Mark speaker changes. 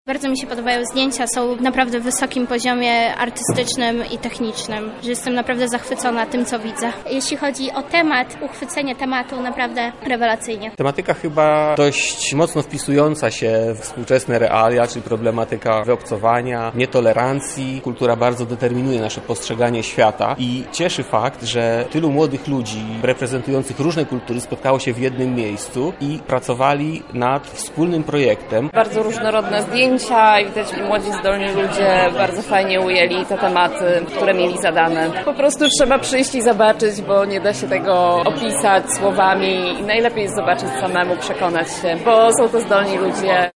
Speaker 1: Bardzo mi się podobają zdjęcia, są naprawdę w wysokim poziomie artystycznym i technicznym, że jestem naprawdę zachwycona tym, co widzę. Jeśli chodzi o temat, uchwycenie tematu, naprawdę rewelacyjnie.
Speaker 2: Tematyka chyba dość mocno wpisująca się w współczesne realia, czyli problematyka wyobcowania, nietolerancji. Kultura bardzo determinuje nasze postrzeganie świata i cieszy fakt, że tylu młodych ludzi reprezentujących różne kultury spotkało się w jednym miejscu i pracowali nad wspólnym projektem.
Speaker 3: Bardzo różnorodne zdjęcia i widać, młodzi, zdolni ludzie bardzo fajnie ujęli te tematy, które mieli zadane. Po prostu trzeba przyjść i zobaczyć, bo nie da się tego opisać słowami i najlepiej jest zobaczyć samemu, przekonać się, bo są to zdolni ludzie.